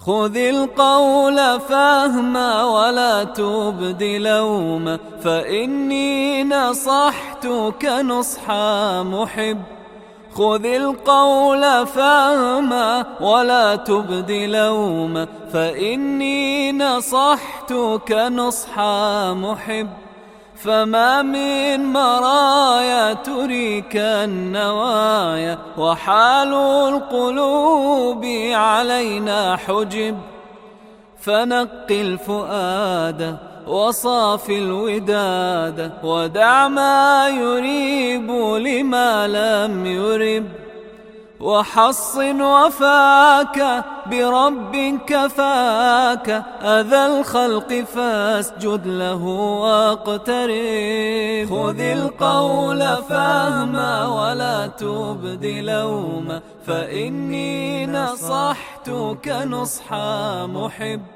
خذ القول فهما ولا تبد لوما، فإني نصحتك نصح محب. خذ القول فهما ولا تبد لوما، فإني نصحتك نصح محب. فما من مرايا تريك النوايا، وحال القلوب علينا حجب. فنق الفؤاد وصاف الوداد، ودع ما يريب لما لم يرب. وحصن وفاك برب كفاك، أذى الخلق فاسجد له واقترب. خذ القول فهما ولا تبد لوما، فإني نصحتك نصح محب.